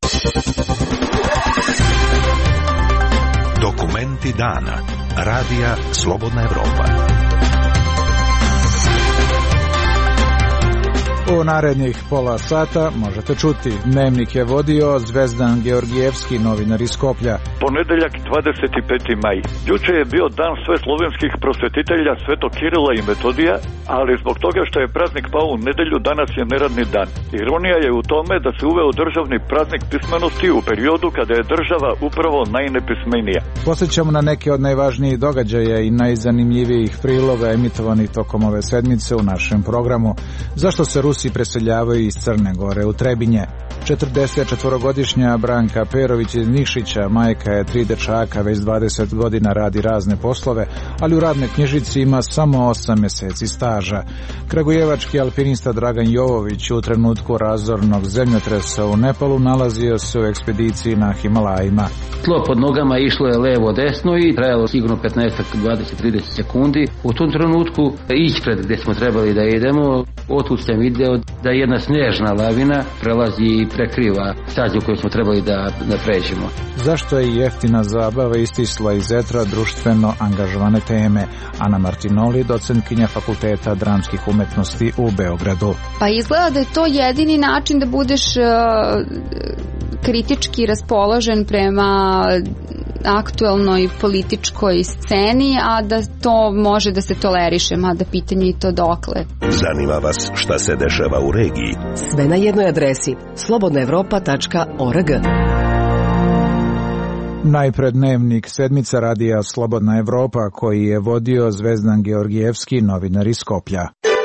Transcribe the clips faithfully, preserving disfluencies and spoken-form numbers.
Dokumenti dana. Radija Slobodna Evropa. U narednih pola sata možete čuti. Dnevnik je vodio Zvezdan Georgijevski, novinar iz Skoplja. Ponedeljak, dvadeset peti maj. Juče je bio dan sve slovenskih prosvetitelja Svetog Kirila i Metodija, ali zbog toga što je praznik pao u nedelju, danas je neradni dan. Ironija je u tome da se uveo državni praznik pismenosti u periodu kada je država upravo najnepismenija. Posjećamo na neke od najvažnijih događaja i najzanimljivijih priloga emitovanih tokom ove sedmice u našem programu. Zašto se Rusi preseljavaju iz Crne Gore u Trebinje? četrdesetčetvorogodišnja Branka Perović iz Nikšića, majka je tri dečaka, već dvadeset godina radi razne poslove, ali u radnoj knjižici ima samo osam mjeseci staža. Kragujevački alpinista Dragan Jovović u trenutku razornog zemljotresa u Nepalu nalazio se u ekspediciji na Himalajima. Tlo pod nogama išlo je levo desno i trajalo sigurno petnaest, dvadeset, trideset sekundi. U tom trenutku ispred gdje smo trebali da idemo, otud sam video da jedna snježna lavina prelazi i prekriva stazu koju smo trebali da, da pređemo. Zašto je jeftina zabava istisla iz etra društveno angažovane teme? Ana Martinoli, docentkinja Fakulteta dramskih umetnosti u Beogradu. Pa izgleda da je to jedini način da budeš uh, kritički raspoložen prema aktuelnoj političkoj sceni, a da to može da se toleriše, mada pitanje i to dokle. Zanima vas šta se dešava u regiji? Sve na jednoj adresi slobodna evropa tačka org. Najpred dnevnik sedmica radija Slobodna Evropa, koji je vodio Zvezdan Georgijevski, novinar iz Skoplja.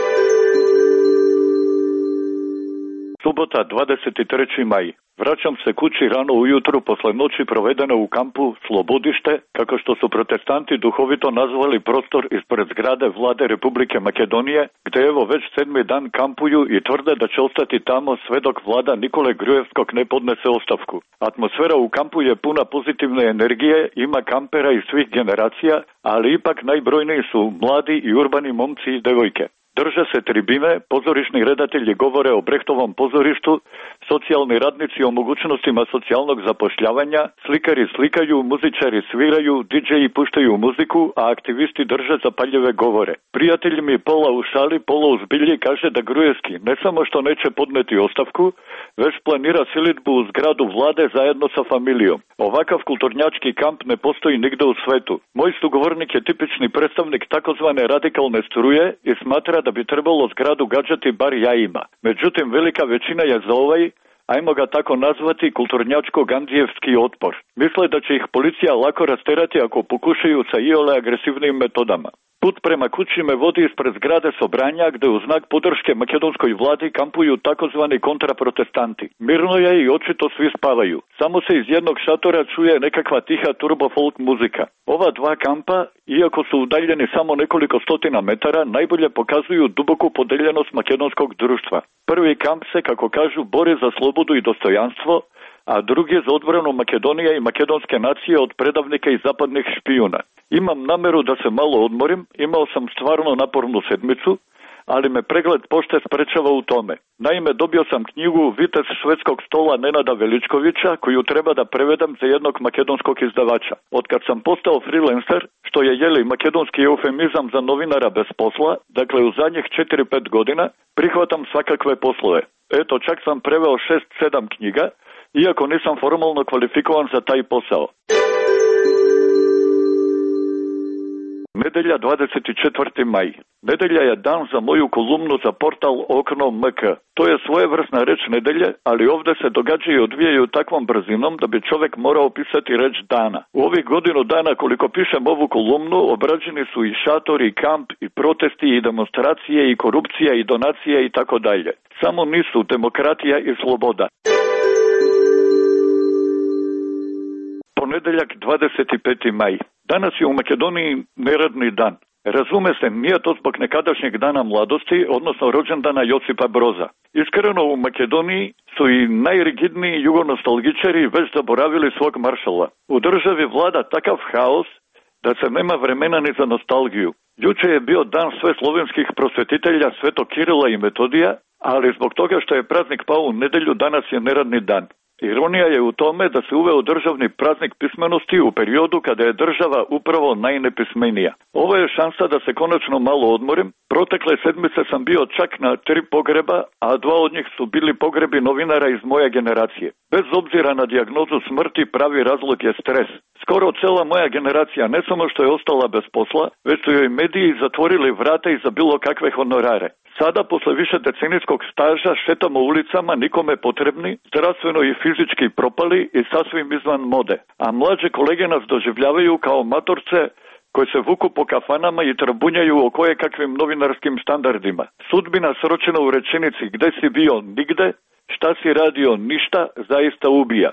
Subota, dvadeset treći maj. Vraćam se kući rano ujutru posle noći provedene u kampu Slobodište, kako što su protestanti duhovito nazvali prostor ispred zgrade Vlade Republike Makedonije, gde evo već sedmi dan kampuju i tvrde da će ostati tamo sve dok vlada Nikole Grujevskog ne podnese ostavku. Atmosfera u kampu je puna pozitivne energije, ima kampera iz svih generacija, ali ipak najbrojniji su mladi i urbani momci i devojke. Drže se tribine, pozorišni redatelji govore o Brehtovom pozorištu, socijalni radnici o mogućnostima socijalnog zapošljavanja, slikari slikaju, muzičari sviraju, didžeji puštaju muziku, a aktivisti drže zapaljive govore. Prijatelj mi pola u šali, pola u zbilji kaže da Grujevski ne samo što neće podneti ostavku, već planira silidbu u zgradu vlade zajedno sa familijom. Ovakav kulturnjački kamp ne postoji nigde u svetu. Moj sugovornik je tipični predstavnik takozvane radikalne struje i smatra da bi trebalo zgradu gađati bar jajima. Međutim, velika većina je za ovaj, ajmo ga tako nazvati, kulturnjačko-gandijevski otpor. Misle da će ih policija lako rasterati ako pokušaju sa iole agresivnim metodama. Put prema kući me vodi ispred zgrade Sobranja, gde u znak podrške makedonskoj vladi kampuju takozvani kontraprotestanti. Mirno je i očito svi spavaju. Samo se iz jednog šatora čuje nekakva tiha turbo folk muzika. Ova dva kampa, iako su udaljeni samo nekoliko stotina metara, najbolje pokazuju duboku podeljenost makedonskog društva. Prvi kamp se, kako kažu, bori za slobodu i dostojanstvo, a drugi za odbranu Makedonije i makedonske nacije od predavnika i zapadnih špijuna. Imam nameru da se malo odmorim, imao sam stvarno napornu sedmicu, ali me pregled pošte sprečava u tome. Naime, dobio sam knjigu Vitez švedskog stola Nenada Veličkovića, koju treba da prevedem za jednog makedonskog izdavača. Otkad sam postao freelancer, što je jeli makedonski eufemizam za novinara bez posla, dakle u zadnjih četiri pet godina, prihvatam svakakve poslove. Eto, čak sam preveo šest sedam knjiga, iako nisam formalno kvalifikovan za taj posao. Nedelja, dvadeset četvrti maj. Nedelja je dan za moju kolumnu za portal Okno M K. To je svojevrsna reč nedelje, ali ovdje se događaju i odvijaju takvom brzinom da bi čovjek morao pisati reč dana. U ovih godinu dana koliko pišem ovu kolumnu, obrađeni su i šatori, i kamp, i protesti, i demonstracije, i korupcija, i donacije i tako dalje. Samo nisu demokratija i sloboda. Ponedeljak, dvadeset peti maj. Danas je u Makedoniji neradni dan. Razume se, nije to zbog nekadašnjeg dana mladosti, odnosno rođendana Josipa Broza. Iskreno, u Makedoniji su i najrigidniji jugonostalgičari već zaboravili svog maršala. U državi vlada takav haos da se nema vremena ni za nostalgiju. Juče je bio dan sve slovenskih prosvetitelja Svetog Kirila i Metodija, ali zbog toga što je praznik pao u nedelju, danas je neradni dan. Ironija je u tome da se uveo državni praznik pismenosti u periodu kada je država upravo najnepismenija. Ovo je šansa da se konačno malo odmorim. Protekle sedmice sam bio čak na tri pogreba, a dva od njih su bili pogrebi novinara iz moje generacije. Bez obzira na dijagnozu smrti, pravi razlog je stres. Skoro cela moja generacija ne samo što je ostala bez posla, već su joj mediji zatvorili vrata i za bilo kakve honorare. Sada, posle više decenijskog staža, šetamo ulicama, nikome potrebni, zdravstveno i fizički propali i sasvim izvan mode. A mlađe kolege nas doživljavaju kao matorce koji se vuku po kafanama i trabunjaju o koje kakvim novinarskim standardima. Sudbina sročena u rečenici gde si bio nigde, šta si radio ništa, zaista ubija.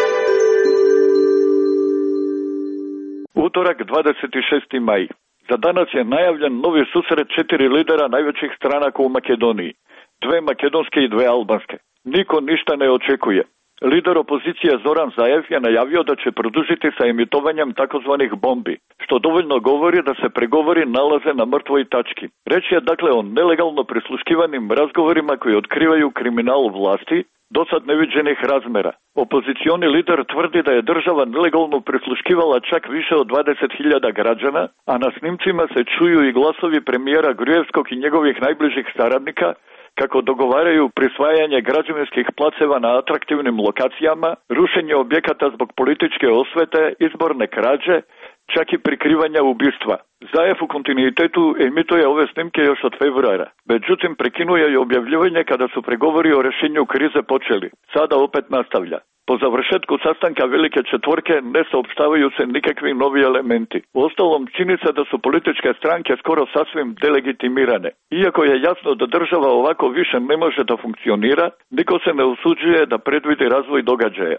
Utorak, dvadeset šesti maj. Za danas je najavljen novi susret četiri lidera najvećih stranaka u Makedoniji. Dve makedonske i dve albanske. Niko ništa ne očekuje. Lider opozicije Zoran Zaev je najavio da će produžiti sa emitovanjem takozvanih bombi, što dovoljno govori da se pregovori nalaze na mrtvoj tački. Reč je dakle o nelegalno prisluškivanim razgovorima koji otkrivaju kriminal vlasti, dosad neviđenih razmera. Opozicioni lider tvrdi da je država nelegalno prisluškivala čak više od dvadeset hiljada građana, a na snimcima se čuju i glasovi premijera Grujevskog i njegovih najbližih saradnika kako dogovaraju prisvajanje građevinskih placeva na atraktivnim lokacijama, rušenje objekata zbog političke osvete, izborne krađe, čak i prikrivanja ubistva. Zaev u kontinuitetu emituje ove snimke još od februara. Međutim, prekinuje i objavljivanje kada su pregovori o rešenju krize počeli. Sada opet nastavlja. Po završetku sastanka Velike četvorke ne saopštavaju se nikakvi novi elementi. Uostalom, čini se da su političke stranke skoro sasvim delegitimirane. Iako je jasno da država ovako više ne može da funkcionira, niko se ne usuđuje da predvidi razvoj događaja.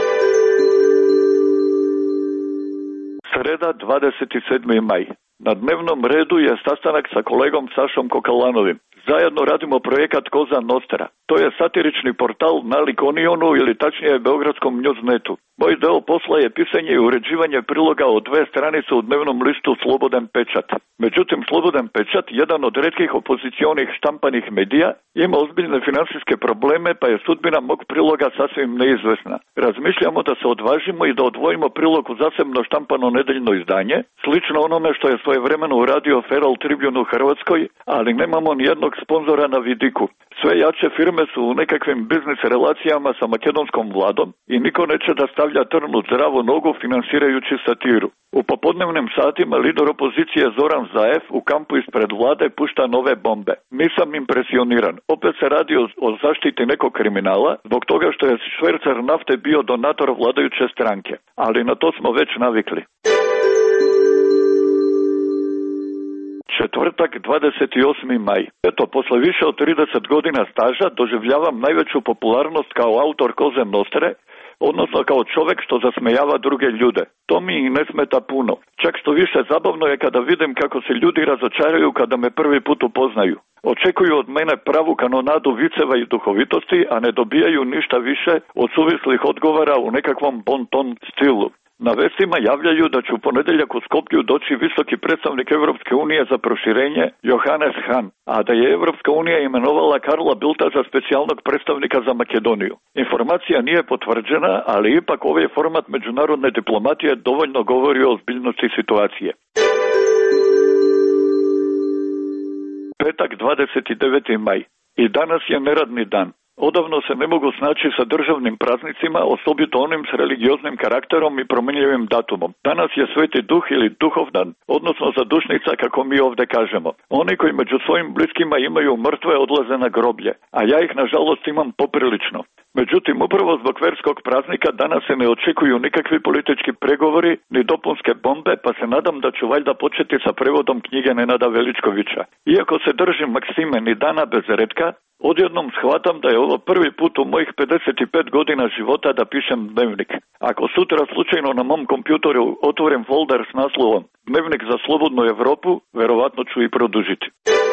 Sreda, dvadeset sedmi maj. Na dnevnom redu je sastanak sa kolegom Sašom Kokalanovim. Zajedno radimo projekat Koza Nostra. To je satirični portal na Likonionu ili tačnije Beogradskom Newsnetu. Moj deo posla je pisanje i uređivanje priloga od dve stranice u dnevnom listu Slobodan pečat. Međutim, Slobodan pečat, jedan od retkih opozicionih štampanih medija, ima ozbiljne finansijske probleme, pa je sudbina mog priloga sasvim neizvesna. Razmišljamo da se odvažimo i da odvojimo prilog u zasebno štampano nedeljno izdanje, slično onome što je svojevremeno uradio Feral Tribune u Hrvatskoj, ali nemamo ni jednog sponzora na vidiku. Sve jače firme su u nekakvim biznis relacijama sa makedonskom vladom i niko neće da stavlja trn u zdravu nogu finansirajući satiru. U popodnevnim satima lider opozicije Zoran Zaev u kampu ispred vlade pušta nove bombe. Nisam impresioniran. Opet se radi o, o zaštiti nekog kriminala zbog toga što je švercer nafte bio donator vladajuće stranke. Ali na to smo već navikli. Četvrtak, dvadeset osmi maj. Eto, posle više od trideset godina staža doživljavam najveću popularnost kao autor Koze Nostre, odnosno kao čovek što zasmejava druge ljude. To mi i ne smeta puno. Čak što više zabavno je kada vidim kako se ljudi razočaraju kada me prvi put upoznaju. Očekuju od mene pravu kanonadu viceva i duhovitosti, a ne dobijaju ništa više od suvislih odgovora u nekakvom bon-ton stilu. Na vestima javljaju da će u ponedeljak u Skoplju doći visoki predstavnik Evropske unije za proširenje Johannes Hahn, a da je Evropska unija imenovala Karla Bildta za specijalnog predstavnika za Makedoniju. Informacija nije potvrđena, ali ipak ovaj format međunarodne diplomatije dovoljno govori o ozbiljnosti situacije. Petak, dvadeset deveti maj. I danas je neradni dan. Odavno se ne mogu snaći sa državnim praznicima, osobito onim s religioznim karakterom i promenljivim datumom. Danas je Sveti Duh ili Duhovdan, odnosno zadušnica kako mi ovde kažemo. Oni koji među svojim bliskima imaju mrtve odlaze na groblje, a ja ih nažalost imam poprilično. Međutim, upravo zbog verskog praznika danas se ne očekuju nikakvi politički pregovori ni dopunske bombe, pa se nadam da ću valjda početi sa prevodom knjige Nenada Veličkovića. Iako se držim maksime ni dana bez retka, odjednom shvatam da je ovo prvi put u mojih pedeset pet godina života da pišem dnevnik. Ako sutra slučajno na mom kompjutoru otvorim folder s naslovom Dnevnik za slobodnu Evropu, verovatno ću i produžiti.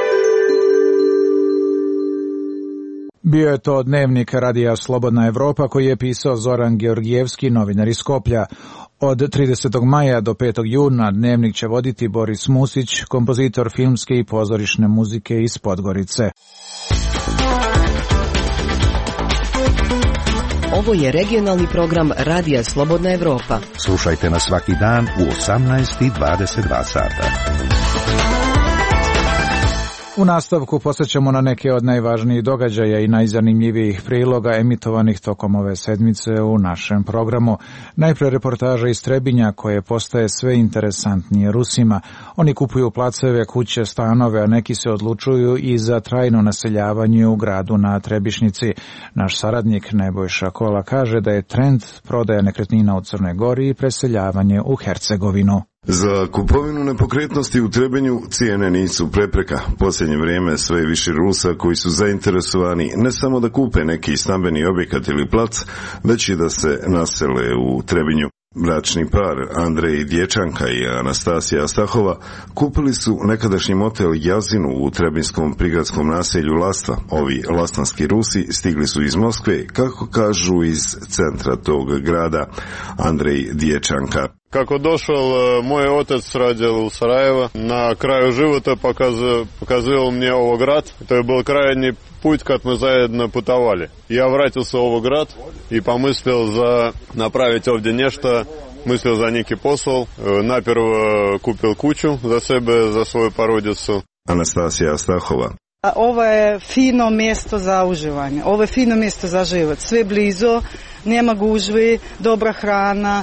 Bio je to dnevnik radija Slobodna Evropa koji je pisao Zoran Georgijevski, novinar iz Skoplja. Od tridesetog maja do petog juna dnevnik će voditi Boris Musić, kompozitor filmske i pozorišne muzike iz Podgorice. Ovo je regionalni program Radija Slobodna Evropa. Slušajte nas svaki dan u osamnaest i dvadeset dva sata. U nastavku posjećamo na neke od najvažnijih događaja i najzanimljivijih priloga emitovanih tokom ove sedmice u našem programu. Najpre reportaža iz Trebinja koje postaje sve interesantnije Rusima. Oni kupuju placeve, kuće, stanove, a neki se odlučuju i za trajno naseljavanje u gradu na Trebišnici. Naš saradnik Nebojša Kola kaže da je trend prodaja nekretnina u Crnoj Gori i preseljavanje u Hercegovinu. Za kupovinu nepokretnosti u Trebinju cijene nisu prepreka. Posljednje vrijeme sve više Rusa koji su zainteresovani ne samo da kupe neki stambeni objekat ili plac, već i da se nasele u Trebinju. Bračni par Andrej Dječanka i Anastasija Stahova kupili su nekadašnji motel Jazinu u trebinskom prigradskom naselju Lastva. Ovi lastanski Rusi stigli su iz Moskve, kako kažu iz centra tog grada. Andrej Dječanka: Kako došao moj otac radil u Sarajevo, na kraju života pokazao, pokazao мне ovo grad. To je bio krajnji put kad мы zajedno putovali. Ja vratился u ovo grad i pomislio za napraviti ovdje nešto, mislio za neki posao. Naprvo kupil kuću za sebe, za svoju porodicu. Anastasija Stahova: Ovo je fino mjesto za uživanje, ovo je fino mjesto za život. Sve blizu, nema gužvi, dobra hrana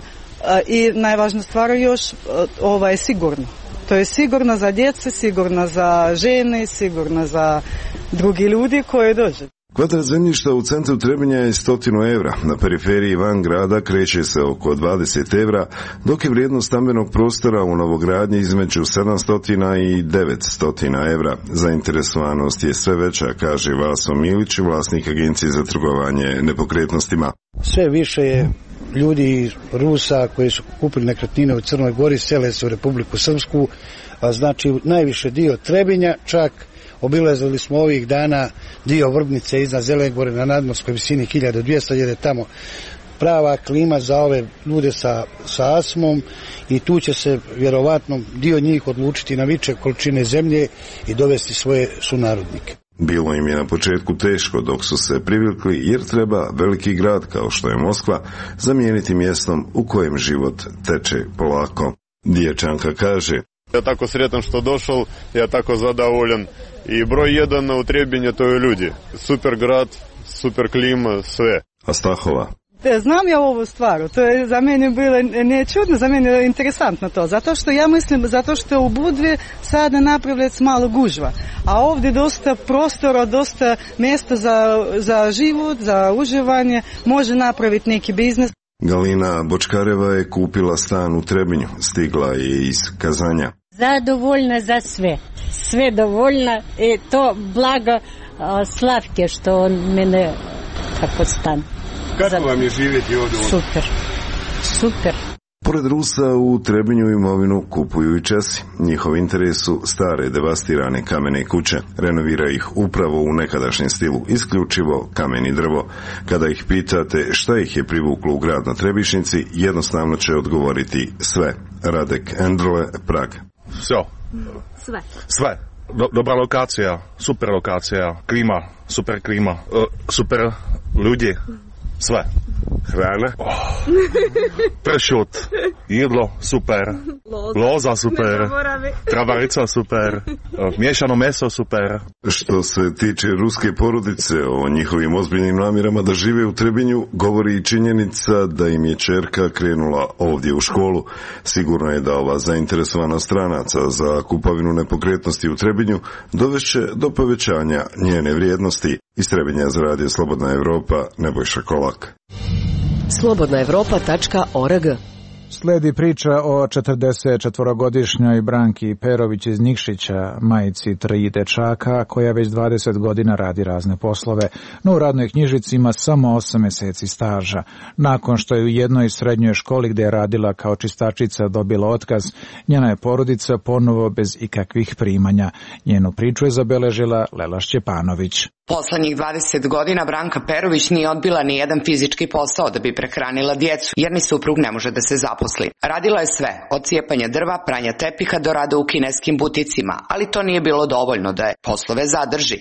i najvažnija stvar još, ovo je sigurno. To je sigurno za djecu, sigurno za žene, sigurno za drugi ljudi koji dođu. Kvadrat zemljišta u centru Trebinja je stotinu evra, na periferiji van grada kreće se oko dvadeset evra, dok je vrijednost stambenog prostora u novogradnji između sedamsto i devetsto evra. Zainteresovanost je sve veća, kaže Vaso Milić, vlasnik agencije za trgovanje nepokretnostima. Sve više je ljudi Rusa koji su kupili nekretnine u Crnoj Gori, sele se u Republiku Srpsku, a znači najviše dio Trebinja, čak obilazili smo ovih dana dio Vrbnice iznad Zelene Gore na nadmorskoj visini hiljadu dvjesto, jer je tamo prava klima za ove ljude sa, sa astmom i tu će se vjerovatno dio njih odlučiti na veće količine zemlje i dovesti svoje sunarodnike. Bilo im je na početku teško dok su se privikli, jer treba veliki grad kao što je Moskva zamijeniti mjestom u kojem život teče polako. Dječanka kaže: Ja tako sretan što došao, ja tako zadovoljan. I broj jedan u Trebinju to je ljudi. Super grad, super klima, sve. A Stahova: Znam ja ovu stvar, to je za mene bilo ne čudno, za mene je interesantno to, zato što ja mislim, zato što u Budvi sada napravljaju malo gužva, a ovdje dosta prostora, dosta mjesta za, za život, za uživanje, može napraviti neki biznis. Galina Bočkareva je kupila stan u Trebinju, stigla je iz Kazanja. Zadovoljna za sve, sve dovoljna i to blago Slavke što on mene tako stan. Kako vam je živjeti ovdje? Super, super. Pored Rusa u Trebinju imovinu kupuju i Česi. Njihov interes su stare devastirane kamene kuće. Renovira ih upravo u nekadašnjem stilu, isključivo kamen i drvo. Kada ih pitate šta ih je privuklo u grad na Trebišnici, jednostavno će odgovoriti sve. Radek Endrle, Prag. Sve. Sve. Sve. Do, dobra lokacija, super lokacija, klima, super klima, uh, super ljudi. Sve. Hrana. Oh. Pršut. Jedlo. Super. Loza, Loza super. Travarica super. Miješano meso super. Što se tiče ruske porodice, o njihovim ozbiljnim namjerama da žive u Trebinju govori i činjenica da im je ćerka krenula ovdje u školu. Sigurno je da ova zainteresovana stranaca za kupovinu nepokretnosti u Trebinju dovešće do povećanja njene vrijednosti. Iz Trebinja za Radio Slobodna Evropa, Nebojša Kolak. slobodna evropa tačka org. Sledi priča o četrdesetčetvorogodišnjoj Branki Perović iz Nikšića, majici tri dečaka, koja već dvadeset godina radi razne poslove, no u radnoj knjižici ima samo osam mjeseci staža. Nakon što je u jednoj srednjoj školi gdje je radila kao čistačica dobila otkaz, njena je porodica ponovo bez ikakvih primanja. Njenu priču je zabeležila Lela Šćepanović. Poslednjih dvadeset godina Branka Perović nije odbila ni jedan fizički posao da bi prehranila djecu, jer ni suprug ne može da se zaposli. Radila je sve, od cijepanja drva, pranja tepiha do rada u kineskim buticima, ali to nije bilo dovoljno da je poslove zadrži.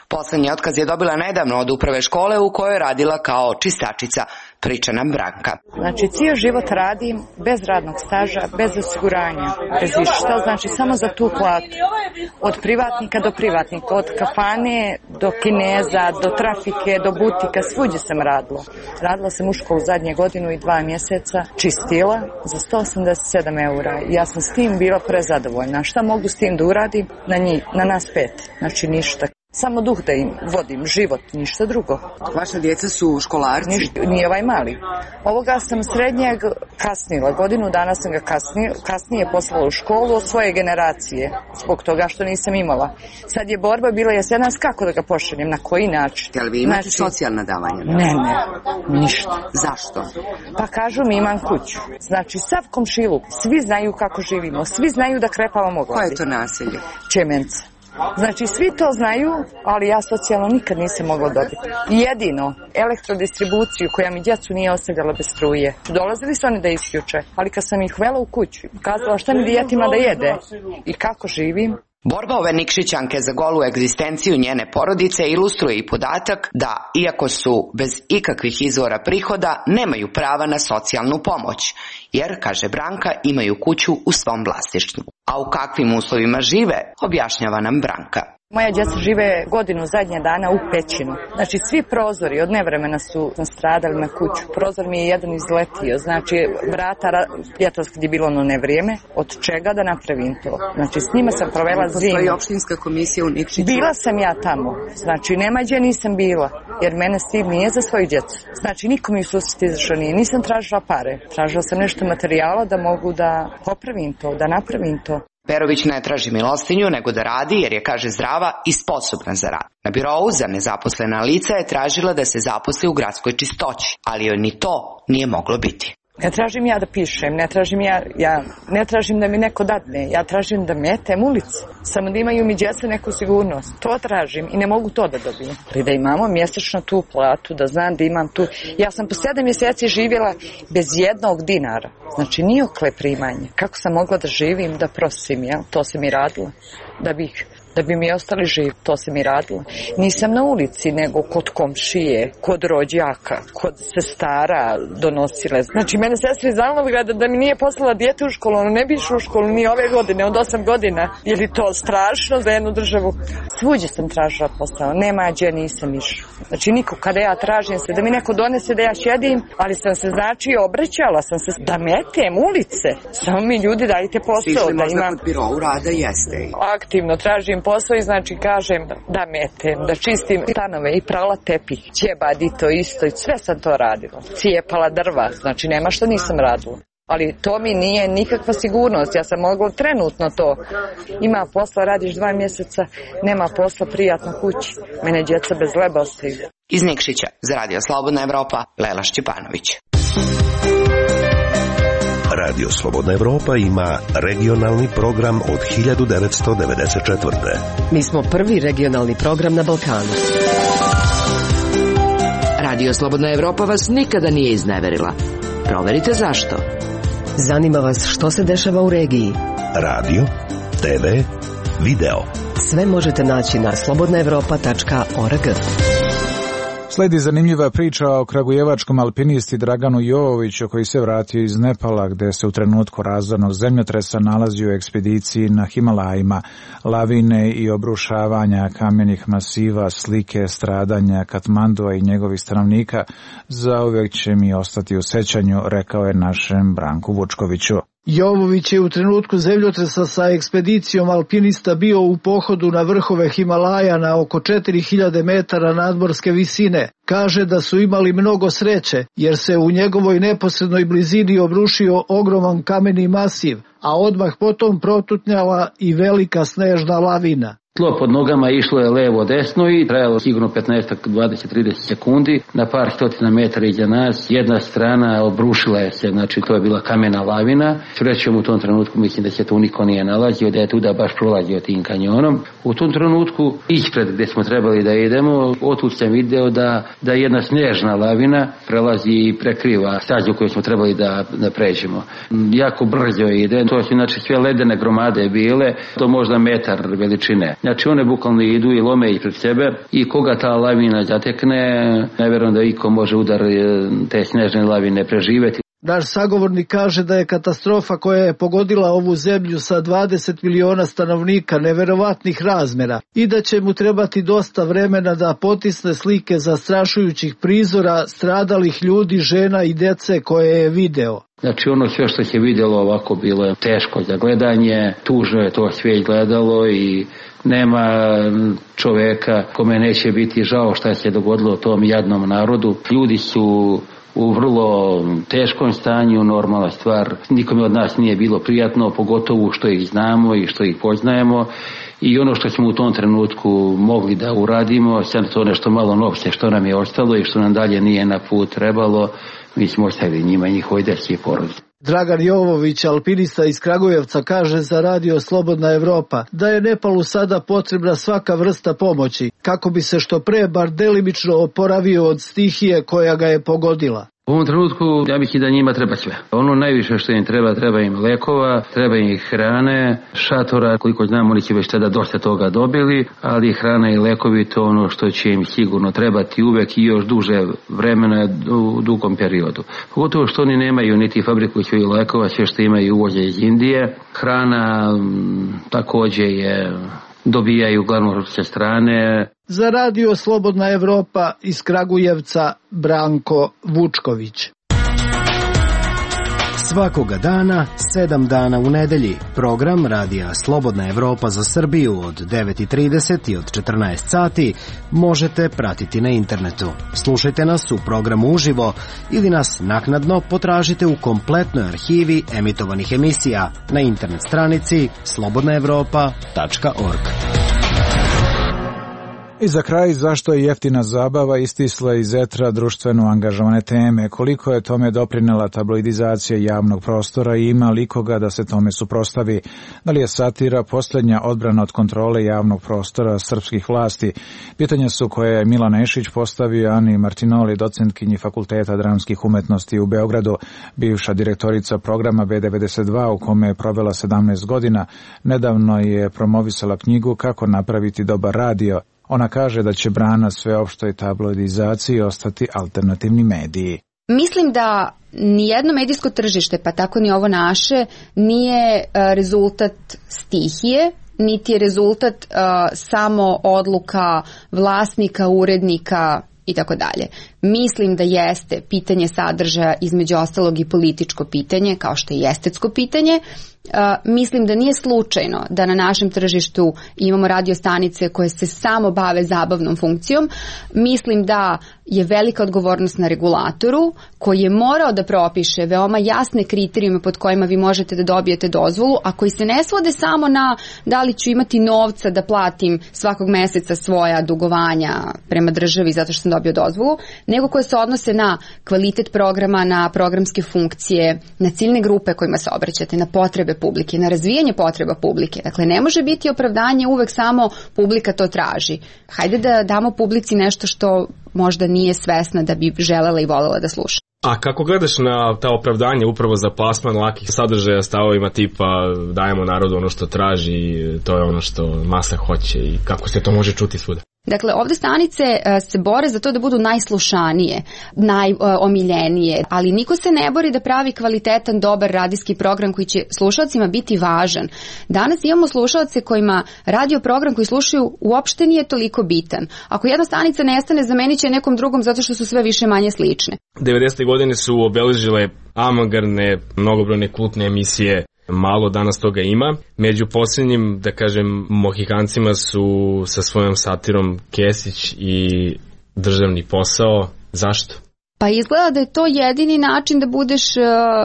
Poslednji otkaz je dobila nedavno od uprave škole u kojoj je radila kao čistačica, priča nam Branka. Znači, cijel život radim bez radnog staža, bez osiguranja, bez išta, znači samo za tu platu. Od privatnika do privatnika, od kafane do kineza, do trafike, do butika, svuđe sam radila. Radila sam u školu zadnje godinu i dva mjeseca, čistila za sto osamdeset sedam eura. Ja sam s tim bila prezadovoljna. Šta mogu s tim da uradim? Na njih, na nas pet. Znači ništa. Samo duh da im vodim, život, ništa drugo. Vaša djeca su školarci? Ništa, nije ovaj mali. Ovoga sam srednjeg kasnila, godinu dana sam ga kasnije, kasnije poslala u školu od svoje generacije, zbog toga što nisam imala. Sad je borba bila jesenas kako da ga pošaljem, na koji način. Jel vi imate znači, socijalna davanja? Ne, ne, ništa. Zašto? Pa kažu mi imam kuću. Znači sav komšiluk, svi znaju kako živimo, svi znaju da krepavamo gladi. Koje je to naselje? Čemenca. Znači, svi to znaju, ali ja socijalno nikad nisam mogla dobiti. Jedino, elektrodistribuciju koja mi djecu nije ostavljala bez struje. Dolazili su oni da isključe, ali kad sam ih vela u kuću, kazala šta mi djetima da jede i kako živim. Borba ove Nikšićanke za golu egzistenciju njene porodice ilustruje i podatak da, iako su bez ikakvih izvora prihoda, nemaju prava na socijalnu pomoć, jer, kaže Branka, imaju kuću u svom vlasništvu. A u kakvim uslovima žive, objašnjava nam Branka. Moja djeca žive godinu zadnje dana u pećinu. Znači, svi prozori od nevremena su stradali na kuću. Prozor mi je jedan izletio. Znači, vrata, ljetos kad je bilo ono nevrijeme, od čega da napravim to? Znači, s njima sam provela zimu. Postoji opštinska komisija u Nikšiću? Bila sam ja tamo. Znači, nema gdje nisam bila, jer mene s tim nije za svoju djecu. Znači, niko mi u susret izašao nije. Nisam tražila pare. Tražila sam nešto materijala da mogu da popravim to, da napravim to. Perović ne traži milostinju, nego da radi jer je, kaže, zdrava i sposobna za rad. Na birou za nezaposlena lica je tražila da se zaposli u gradskoj čistoći, ali joj ni to nije moglo biti. Ne tražim ja da pišem, ne tražim ja, ja ne tražim da mi neko dadne, ja tražim da metem ulici, samo da imaju mi djeca neku sigurnost. To tražim i ne mogu to da dobijem. Ali da imamo mjesečno tu platu, da znam da imam tu. Ja sam po sedam mjeseci živjela bez jednog dinara, znači nijokle primanje. Kako sam mogla da živim, da prosim, jel? To sam i radila, da bih... da bi mi ostali živi, to se mi radilo. Nisam na ulici, nego kod komšije, kod rođaka, kod sestara donosile. Znači, mene sestra iz Alnovgrada da mi nije poslala dijete u školu, ono ne bi išlo u školu ni ove godine, od osam godina. Je li to strašno za jednu državu? Svuđe sam tražila posao, nema gdje nisam išla. Znači, niko, kada ja tražim se, da mi neko donese da ja šedim, ali sam se, znači, obraćala sam se da metem ulice. Samo mi ljudi dajte posao. Sišli da možda imam... kod birou rada, jeste. Aktivno tražim posao i znači kažem da metem, da čistim stanove i prala tepih, ćebad i to isto i sve sam to radila. Cijepala drva, znači nema što nisam radila. Ali to mi nije nikakva sigurnost, ja sam mogla trenutno to. Ima posla, radiš dva mjeseca, nema posla, prijatno kući. Mene djeca bez leba ostaju. Iz Nikšića, za Radio Slobodna Evropa, Lela Šćepanović. Radio Slobodna Evropa ima regionalni program od hiljadu devetsto devedeset četvrte. Mi smo prvi regionalni program na Balkanu. Radio Slobodna Evropa vas nikada nije izneverila. Proverite zašto. Zanima vas što se dešava u regiji. Radio, te ve, video. Sve možete naći na slobodna evropa tačka org. Sledi zanimljiva priča o kragujevačkom alpinisti Draganu Jovoviću koji se vratio iz Nepala gde se u trenutku razornog zemljotresa nalazio u ekspediciji na Himalajima. Lavine i obrušavanja kamenih masiva, slike stradanja Katmandua i njegovih stanovnika zauvijek će mi ostati u sećanju, rekao je našem Branku Vučkoviću. Jovović je u trenutku zemljotresa sa ekspedicijom alpinista bio u pohodu na vrhove Himalaja na oko četiri hiljade metara nadmorske visine. Kaže da su imali mnogo sreće jer se u njegovoj neposrednoj blizini obrušio ogroman kameni masiv, a odmah potom protutnjala i velika snežna lavina. Tlo pod nogama išlo je levo desno i trajalo sigurno petnaest, dvadeset, trideset sekundi. Na par stotina metara iza nas jedna strana obrušila je se, znači to je bila kamena lavina. Srećom u tom trenutku mislim da se tu niko nije nalazio, da je tuda baš prolazio tim kanjonom. U tom trenutku ispred gdje smo trebali da idemo, otud sam video da, da jedna snežna lavina prelazi i prekriva stazu koju smo trebali da, da pređemo. Jako brzo ide, to su znači sve ledene gromade bile, to možda metar veličine. Znači one bukvalno idu i lome ispred sebe i koga ta lavina zatekne, ne vjerujem da iko može udar te snježne lavine preživjeti. Naš sagovornik kaže da je katastrofa koja je pogodila ovu zemlju sa dvadeset miliona stanovnika neverovatnih razmera i da će mu trebati dosta vremena da potisne slike zastrašujućih prizora stradalih ljudi, žena i dece koje je video. Znači ono sve što se vidjelo ovako bilo je teško za gledanje, tužno je to sve gledalo i nema čoveka kome neće biti žao šta se dogodilo tom jadnom narodu. Ljudi su u vrlo teškom stanju, normalna stvar. Nikome od nas nije bilo prijatno, pogotovo što ih znamo i što ih poznajemo. I ono što smo u tom trenutku mogli da uradimo, sad to nešto malo novce što nam je ostalo i što nam dalje nije na put trebalo, mi smo ostavili njima i njihovoj deci i porodici. Dragan Jovović, alpinista iz Kragujevca, kaže za radio Slobodna Evropa da je Nepalu sada potrebna svaka vrsta pomoći kako bi se što pre bar delimično oporavio od stihije koja ga je pogodila. U ovom trenutku ja bih i da njima treba sve. Ono najviše što im treba, treba im lekova, treba im hrane, šatora, koliko znam oni će već tada dosta toga dobili, ali hrana i lekovi to ono što će im sigurno trebati uvek i još duže vremena u dugom periodu. Pogotovo što oni nemaju niti fabriku svojih lekova, sve što imaju uvoze iz Indije. Hrana m, takođe je dobijaju uglavnom sa strane. Za radio Slobodna Evropa iz Kragujevca Branko Vučković. Svakoga dana, sedam dana u nedelji, program radija Slobodna Evropa za Srbiju od devet i trideset i od četrnaest sati možete pratiti na internetu. Slušajte nas u programu uživo ili nas naknadno potražite u kompletnoj arhivi emitovanih emisija na internet stranici slobodna evropa tačka org. I za kraj, zašto je jeftina zabava istisla iz etra društveno angažovane teme, koliko je tome doprinela tabloidizacija javnog prostora i ima li koga da se tome suprostavi, da li je satira posljednja odbrana od kontrole javnog prostora srpskih vlasti. Pitanja su koje je Milan Ešić postavio Ani Martinoli, docentkinji Fakulteta dramskih umetnosti u Beogradu, bivša direktorica programa B devedeset dva u kome je provela sedamnaest godina. Nedavno je promovisala knjigu Kako napraviti dobar radio. Ona kaže da će brana sveopštoj tabloidizaciji ostati alternativni mediji. Mislim da nijedno medijsko tržište, pa tako ni ovo naše, nije rezultat stihije, niti je rezultat uh, samo odluka vlasnika, urednika i tako dalje. Mislim da jeste pitanje sadržaja, između ostalog i političko pitanje, kao što je i estetsko pitanje. Uh, mislim da nije slučajno da na našem tržištu imamo radio stanice koje se samo bave zabavnom funkcijom. Mislim da je velika odgovornost na regulatoru koji je morao da propiše veoma jasne kriterijume pod kojima vi možete da dobijete dozvolu, a koji se ne svode samo na da li ću imati novca da platim svakog meseca svoja dugovanja prema državi zato što sam dobio dozvolu, nego koje se odnose na kvalitet programa, na programske funkcije, na ciljne grupe kojima se obraćate, na potrebe publike, na razvijanje potreba publike. Dakle, ne može biti opravdanje uvek samo publika to traži. Hajde da damo publici nešto što možda nije svesna da bi želela i volela da sluša. A kako gledaš na ta opravdanje upravo za plasman lakih sadržaja stavovima tipa dajemo narodu ono što traži, to je ono što masa hoće i kako se to može čuti svuda? Dakle, ovde stanice se bore za to da budu najslušanije, najomiljenije, ali niko se ne bori da pravi kvalitetan, dobar radijski program koji će slušalcima biti važan. Danas imamo slušalce kojima radio program koji slušaju uopšte nije toliko bitan. Ako jedna stanica nestane, zamenit će nekom drugom zato što su sve više manje slične. devedesete godine su obeležile avangardne, mnogobrojne kultne emisije. Malo danas toga ima. Među posljednjim, da kažem, mohikancima su sa svojom satirom Kesić i Državni posao. Zašto? Pa izgleda da je to jedini način da budeš uh,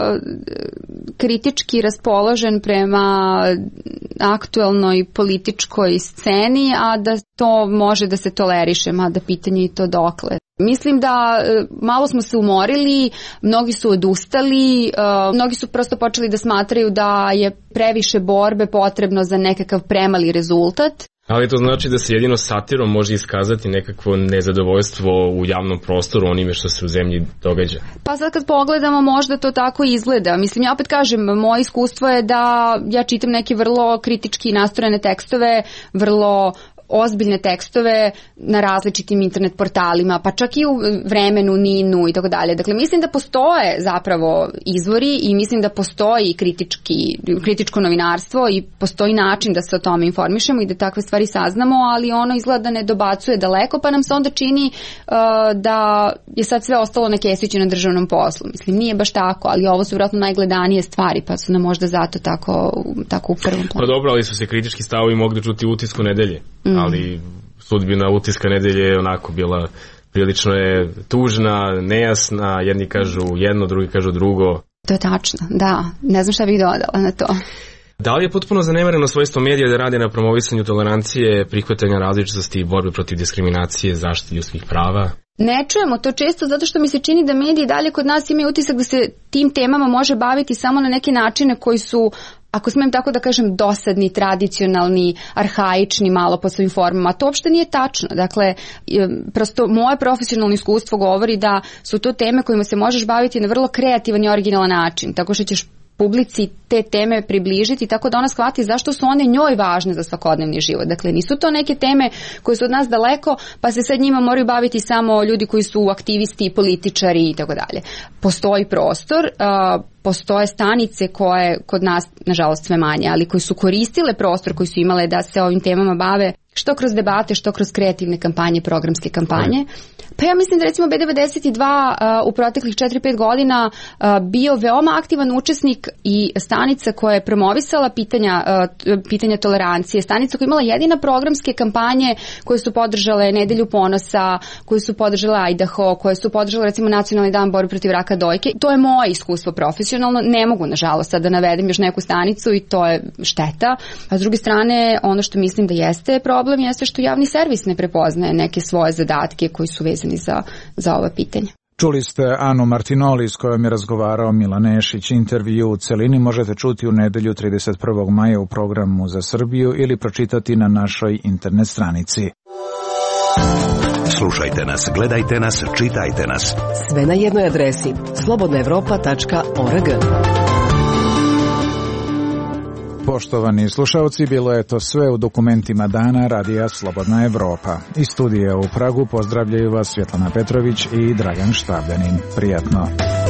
kritički raspoložen prema aktuelnoj političkoj sceni, a da to može da se toleriše, mada pitanje i to dokle. Mislim da malo smo se umorili, mnogi su odustali, mnogi su prosto počeli da smatraju da je previše borbe potrebno za nekakav premali rezultat. Ali to znači da se jedino satirom može iskazati nekakvo nezadovoljstvo u javnom prostoru onime što se u zemlji događa. Pa sad kad pogledamo možda to tako izgleda. Mislim, ja opet kažem, moje iskustvo je da ja čitam neke vrlo kritički nastrojene tekstove, vrlo ozbiljne tekstove na različitim internet portalima, pa čak i u Vremenu, Ninu i tako dalje. Dakle, mislim da postoje zapravo izvori i mislim da postoji kritički, kritičko novinarstvo i postoji način da se o tome informišemo i da takve stvari saznamo, ali ono izgleda da ne dobacuje daleko, pa nam se onda čini uh, da je sad sve ostalo na kesiću na državnom poslu. Mislim, nije baš tako, ali ovo su vjerojatno najgledanije stvari, pa su nam možda zato tako, tako u prvom planu. Pa dobro, ali su se kritički stavovi mogli čuti u Utisku nedelje. Mm. Ali sudbina Utiska nedelje je onako bila, prilično je tužna, nejasna, jedni kažu jedno, drugi kažu drugo. To je tačno, da, ne znam šta bih dodala na to. Da li je potpuno zanemareno svojstvo medija da rade na promovisanju tolerancije, prihvatanja različitosti i borbe protiv diskriminacije, zaštite ljudskih prava? Ne čujemo to često zato što mi se čini da mediji dalje kod nas imaju utisak da se tim temama može baviti samo na neke načine koji su, ako smijem tako da kažem, dosadni, tradicionalni, arhaični malo po svojim formama. To uopšte nije tačno. Dakle, prosto moje profesionalno iskustvo govori da su to teme kojima se možeš baviti na vrlo kreativan i originalan način. Tako što ćeš publici te teme približiti tako da ona shvati zašto su one njoj važne za svakodnevni život. Dakle, nisu to neke teme koje su od nas daleko, pa se sad njima moraju baviti samo ljudi koji su aktivisti, političari i tako dalje. Postoji prostor, uh, postoje stanice koje kod nas, nažalost, sve manje, ali koji su koristile prostor koji su imale da se ovim temama bave što kroz debate, što kroz kreativne kampanje, programske kampanje. Pa ja mislim da recimo B devedeset dva uh, u proteklih četiri pet godina uh, bio veoma aktivan učesnik i stanica koja je promovisala pitanja, uh, pitanja tolerancije, stanica koja je imala jedina programske kampanje koje su podržale Nedelju ponosa, koje su podržale Idaho, koje su podržale recimo Nacionalni dan borbe protiv raka dojke. To je moje iskustvo profesionalno, ne mogu nažalost sad da navedem još neku stanicu i to je šteta. A s druge strane, ono što mislim da jeste problem jeste što javni servis ne prepoznaje neke svoje zadatke koji su vezani za, za ova pitanja. Čuli ste Anu Martinoli s kojom je razgovarao Milan Nešić. Intervju u celini možete čuti u nedelju trideset prvog maja u programu za Srbiju ili pročitati na našoj internet stranici. Slušajte nas, gledajte nas, čitajte nas. Sve na jednoj adresi slobodna evropa tačka org. Poštovani slušalci, bilo je to sve u dokumentima dana Radija Slobodna Evropa. Iz studija u Pragu pozdravljaju vas Svjetlana Petrović i Dragan Štabljanin. Prijatno.